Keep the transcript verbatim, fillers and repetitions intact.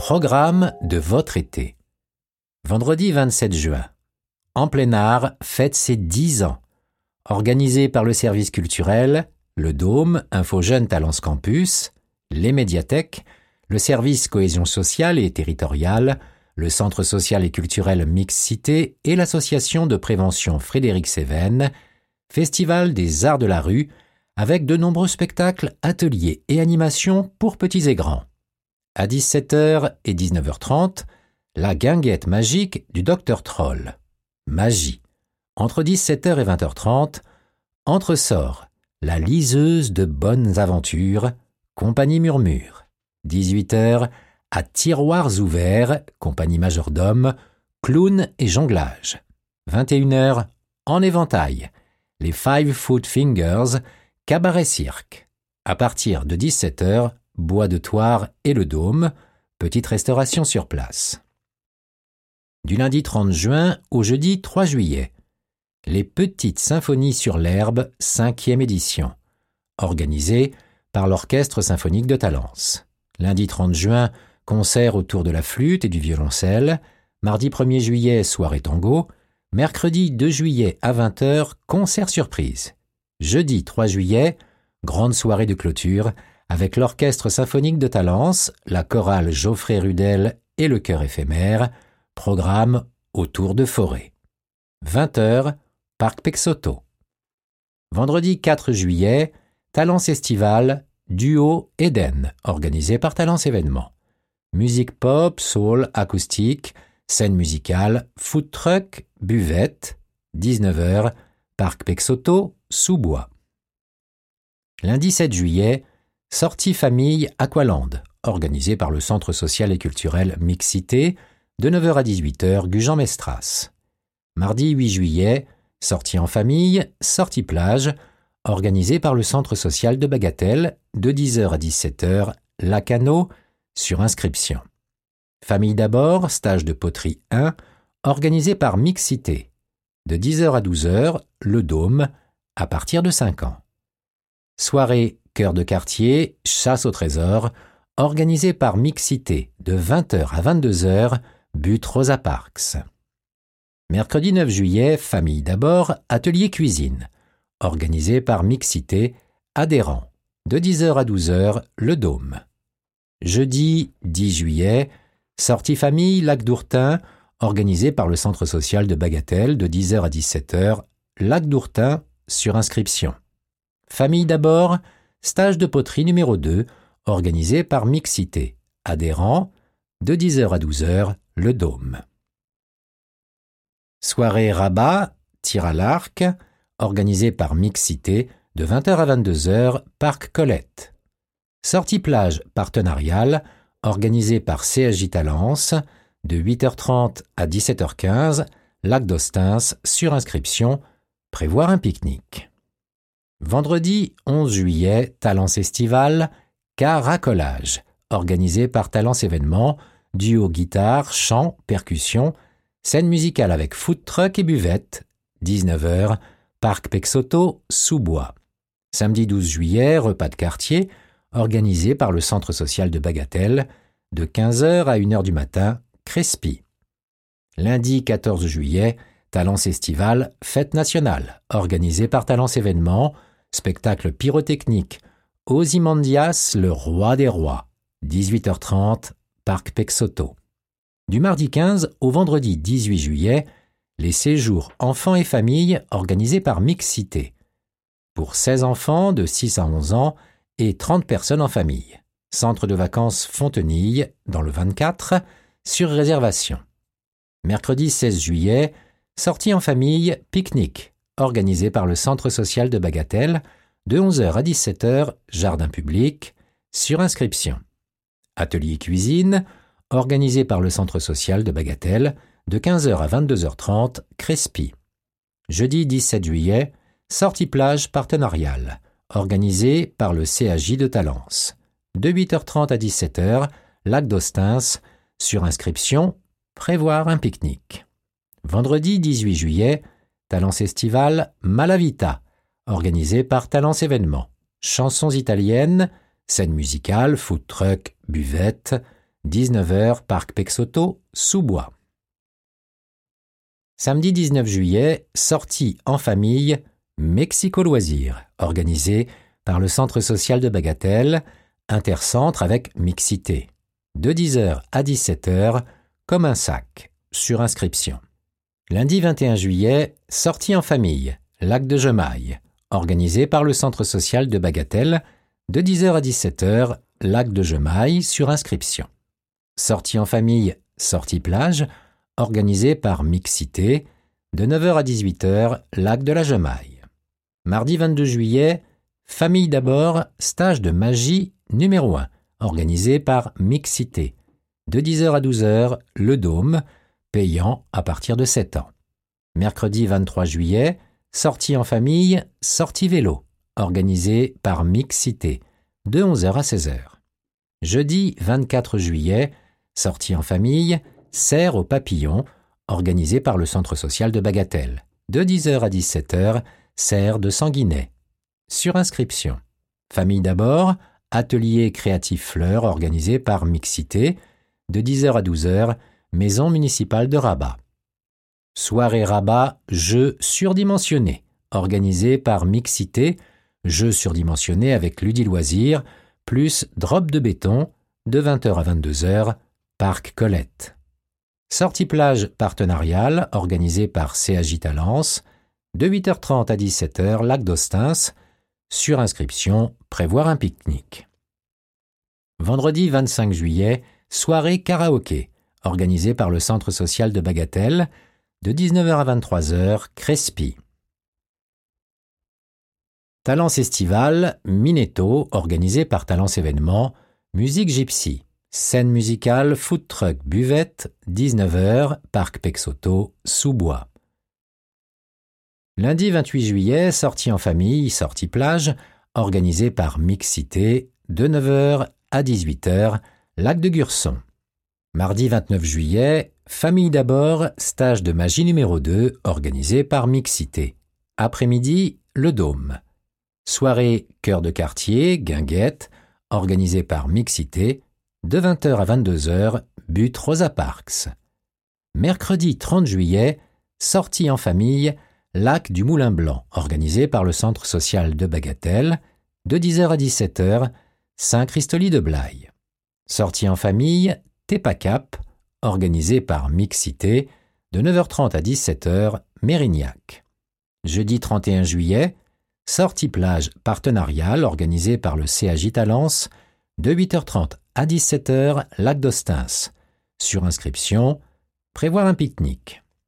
Programme de votre été. Vendredi vingt-sept juin. En plein art fête ses dix ans. Organisé par le service culturel, le Dôme, Info Jeunes Talence Campus, les médiathèques, le service cohésion sociale et territoriale, le centre social et culturel Mixité et l'association de prévention Frédéric Cévennes, Festival des arts de la rue, avec de nombreux spectacles, ateliers et animations pour petits et grands. À dix-sept heures et dix-neuf heures trente, la guinguette magique du docteur Troll. Magie. Entre dix-sept heures et vingt heures trente, Entresort, la liseuse de bonnes aventures, compagnie Murmure. dix-huit heures, à Tiroirs ouverts, compagnie Majordome, clown et jonglage. vingt et une heures, en éventail, les Five Foot Fingers, cabaret cirque. À partir de dix-sept heures, Bois de Thouars et le Dôme, petite restauration sur place. Du lundi trente juin au jeudi trois juillet, les Petites Symphonies sur l'herbe, cinquième édition, organisée par l'Orchestre symphonique de Talence. Lundi trente juin, concert autour de la flûte et du violoncelle. Mardi premier juillet, soirée tango. Mercredi deux juillet à vingt heures, concert surprise. Jeudi trois juillet, grande soirée de clôture avec l'Orchestre symphonique de Talence, la chorale Geoffrey Rudel et le chœur éphémère, programme autour de forêt. vingt heures, Parc Pexoto. Vendredi quatre juillet, Talence Estival, duo Eden, organisé par Talence Événements. Musique pop, soul, acoustique, scène musicale, food truck, buvette, dix-neuf heures, Parc Pexoto, sous-bois. Lundi sept juillet, sortie famille Aqualand, organisée par le Centre social et culturel Mixité, de neuf heures à dix-huit heures, Gujan-Mestras. Mardi huit juillet, sortie en famille, sortie plage, organisée par le Centre social de Bagatelle, de dix heures à dix-sept heures, Lacano, sur inscription. Famille d'abord, stage de poterie un, organisé par Mixité, de dix heures à douze heures, le Dôme, à partir de cinq ans. Soirée Cœur de quartier, chasse au trésor, organisée par Mixité, de vingt heures à vingt-deux heures, but Rosa Parks. Mercredi neuf juillet, famille d'abord, atelier cuisine, organisé par Mixité, adhérent, de dix heures à douze heures, le Dôme. Jeudi dix juillet, sortie famille Lac d'Ourtin, organisé par le Centre social de Bagatelle, de dix heures à dix-sept heures, Lac d'Ourtin, sur inscription. Famille d'abord, stage de poterie numéro deux, organisé par Mixité, adhérent, de dix heures à douze heures, le Dôme. Soirée rabat, tir à l'arc, organisée par Mixité, de vingt heures à vingt-deux heures, Parc Colette. Sortie plage partenariale, organisée par C S J Talence, de huit heures trente à dix-sept heures quinze, Lac d'Ostens, sur inscription, prévoir un pique-nique. Vendredi onze juillet, Talence Estival, Caracolage, organisé par Talence Événements, duo guitare, chant, percussion, scène musicale avec food truck et buvette, dix-neuf heures, Parc Pexoto, sous-bois. Samedi douze juillet, repas de quartier, organisé par le Centre social de Bagatelle, de quinze heures à une heure du matin, Crespi. Lundi quatorze juillet, Talence Estival, fête nationale, organisée par Talence Événements, spectacle pyrotechnique, Ozymandias, le roi des rois, dix-huit heures trente, Parc Pexoto. Du mardi quinze au vendredi dix-huit juillet, les séjours enfants et familles organisés par Mixité. Pour seize enfants de six à onze ans et trente personnes en famille. Centre de vacances Fontenille, dans le vingt-quatre, sur réservation. Mercredi seize juillet, sortie en famille, pique-nique, organisé par le Centre social de Bagatelle, de onze heures à dix-sept heures, jardin public, sur inscription. Atelier cuisine, organisé par le Centre social de Bagatelle, de quinze heures à vingt-deux heures trente, Crespi. Jeudi dix-sept juillet, sortie plage partenariale, organisée par le C A J de Talence. De huit heures trente à dix-sept heures, Lac d'Ostens, sur inscription, prévoir un pique-nique. Vendredi dix-huit juillet, Talence Estival, Malavita, organisé par Talence Événements. Chansons italiennes, scène musicale, food truck, buvette, dix-neuf heures, Parc Peixoto, Sous-Bois. Samedi dix-neuf juillet, sortie en famille, Mexico Loisirs, organisée par le Centre social de Bagatelle, intercentre avec mixité. De dix heures à dix-sept heures, comme un sac, sur inscription. Lundi vingt et un juillet, sortie en famille, Lac de Gemaille, organisé par le Centre social de Bagatelle, de dix heures à dix-sept heures, Lac de Gemaille, sur inscription. Sortie en famille, sortie plage, organisé par mixité, de neuf heures à dix-huit heures, Lac de la Gemaille. Mardi vingt-deux juillet, famille d'abord, stage de magie numéro un, organisé par mixité, de dix heures à douze heures, Le Dôme, payant à partir de sept ans. Mercredi vingt-trois juillet, sortie en famille, sortie vélo, organisée par mixité, de onze heures à seize heures. Jeudi vingt-quatre juillet, sortie en famille, serre au papillon, organisée par le Centre social de Bagatelle, de dix heures à dix-sept heures, serre de Sanguinet. Sur inscription. Famille d'abord, atelier créatif fleurs organisé par mixité, de dix heures à douze heures, maison municipale de Rabat. Soirée Rabat, jeux surdimensionnés, organisé par mixité, jeux surdimensionnés avec Ludi Loisirs, plus drop de béton, de vingt heures à vingt-deux heures, Parc Colette. Sortie plage partenariale, organisée par C A J Talence, de huit heures trente à dix-sept heures, Lac d'Ostens, sur inscription, prévoir un pique-nique. Vendredi vingt-cinq juillet, soirée karaoké, organisée par le Centre social de Bagatelle, de dix-neuf heures à vingt-trois heures, Crespi. Talence Estival, Minetto, organisé par Talence Événements, musique gypsy, scène musicale, food truck, buvette, dix-neuf heures, Parc Peixoto, Sous-Bois. Lundi vingt-huit juillet, sortie en famille, sortie plage, organisée par mixité, de neuf heures à dix-huit heures, Lac de Gurson. Mardi vingt-neuf juillet, famille d'abord, stage de magie numéro deux, organisé par mixité. Après-midi, Le Dôme. Soirée cœur de quartier, guinguette, organisée par mixité, de vingt heures à vingt-deux heures, but Rosa Parks. Mercredi trente juillet, sortie en famille, Lac du Moulin Blanc, organisé par le Centre social de Bagatelle, de dix heures à dix-sept heures, Saint-Christoly de Blaye. Sortie en famille, Tepacap, organisé par mixité, de neuf heures trente à dix-sept heures, Mérignac. Jeudi trente et un juillet, sortie plage partenariale organisée par le C A J Talence, de huit heures trente à dix-sept heures, Lac d'Ostens. Sur inscription, prévoir un pique-nique.